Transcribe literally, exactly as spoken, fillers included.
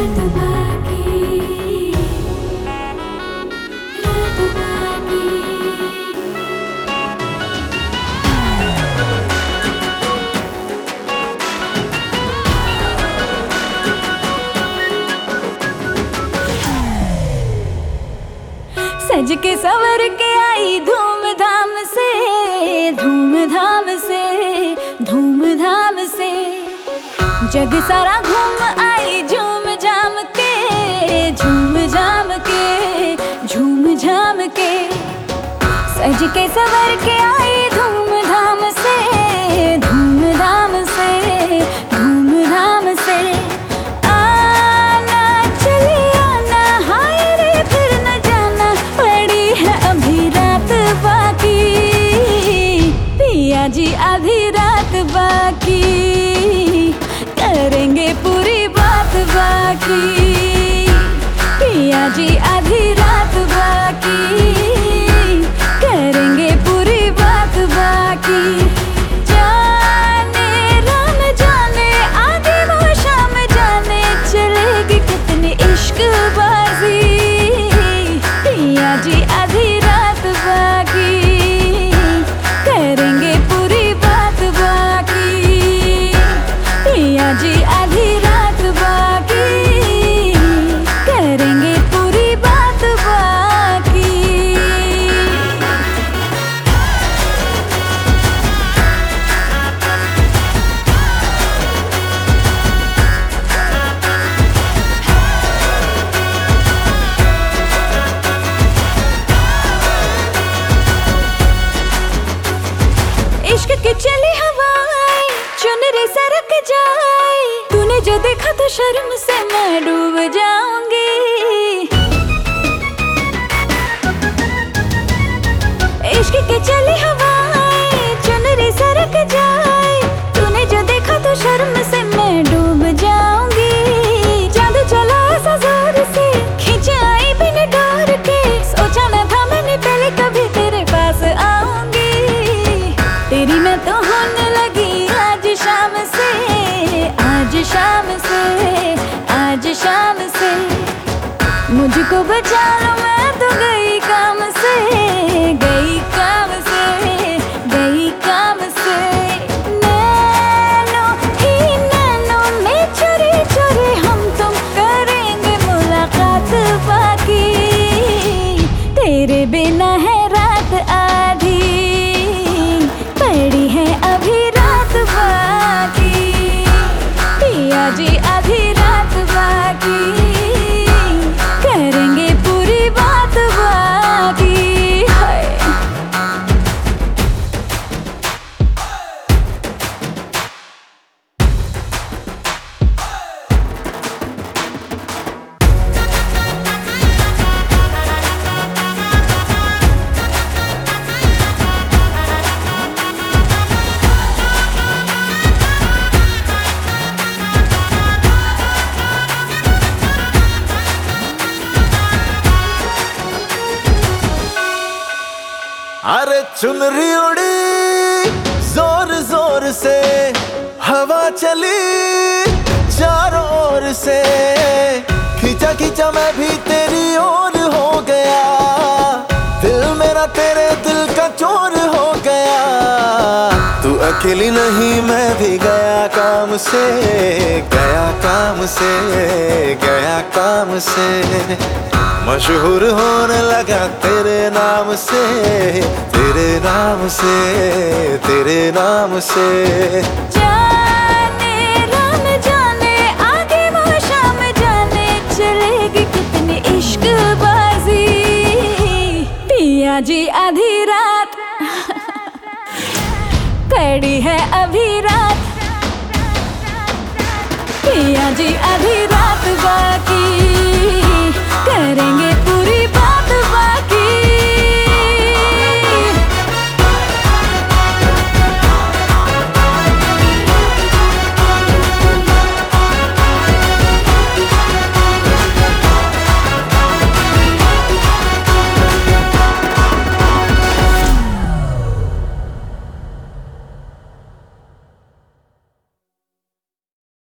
रात बाकी, रात बाकी। सज के सवर के आई धूमधाम से, धूमधाम से, धूमधाम से। जग सारा घूम आई झूम झाम के, झूम झाम के, झूम झाम के। सज के सवर के आई धूमधाम से, धूमधाम से, धूमधाम से। आना चली आना, हाय रे फिर न जाना, पड़ी है अभी रात बाकी। पिया जी आधी रात बाकी, करेंगे पूरी बात बाकी। पिया जी आधी रात बाकी, करेंगे पूरी बात बाकी। जाने राम जाने, आगे वो शाम जाने, चलेगी कितनी इश्क बाजी। पिया जी आधी रात बाकी, करेंगे पूरी बात बाकी। पिया जी आधी रात बाकी, करेंगे पूरी बात बाकी। इश्क की चली हवाएं, चुनरी सरक जाए। तूने जो देखा तो शर्म से मैं डूब जाऊंगी। इश्क की चली हवाएं, चुनरी सरक जाए। तूने जो देखा तो शर्म से मैं डूब जाऊंगी। जादू चला ऐसा जोर से, खींच आई बिन डोर के। सोचा न था मैंने पहले कभी तेरे पास आऊंगी। तेरी मैं तो होने लगी आज शाम से, आज शाम से, आज शाम से। मुझको बचा लो मैं तो गई काम से, गई काम से, गई काम से। नैनो ही नैनो में चोरी चोरी हम तुम करेंगे मुलाकात बाकी। तेरे बिना है रात आधी, पड़ी है अभी रात बाकी। पिया जी आधी रात बाकी, करेंगे पूरी बात बाकी। हाय अरे चुनरी उड़ी जोर जोर से, हवा चली चारों ओर से। खींचा खींचा मैं भी तेरी ओर हो गया, दिल मेरा तेरे दिल का चोर हो गया। तू अकेली नहीं मैं भी गया काम से, गया काम से, गया काम से। मशहूर होने लगा तेरे नाम से, तेरे नाम से, तेरे नाम से। जाने राम जाने, आगे वो शाम जाने, चलेगी कितनी इश्क बाजी। पिया जी आधी रात, पड़ी है अभी रात। पिया जी आधी रात बाकी, करेंगे